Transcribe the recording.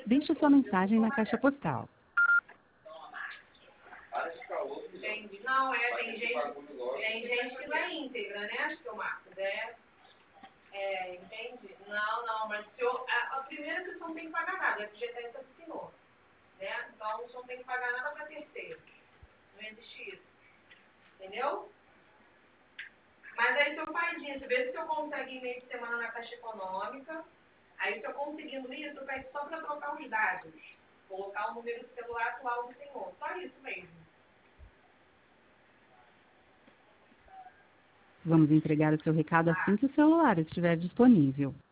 Deixe sua mensagem na caixa postal. Entendi. Não, tem gente que não é íntegra, né? Acho que o Marcos entendi. Não, mas o senhor, a primeira que o senhor não tem que pagar nada, a FGTS é do senhor, né? Então o senhor não tem que pagar nada para terceiro. Não existe isso. Entendeu? Mas aí o senhor faz isso, vê se o senhor consegue em meio de semana na Caixa Econômica. Aí o senhor conseguindo isso, eu peço só para trocar os dados. Colocar o número de celular atual do senhor. Só isso mesmo. Vamos entregar o seu recado assim que o celular estiver disponível.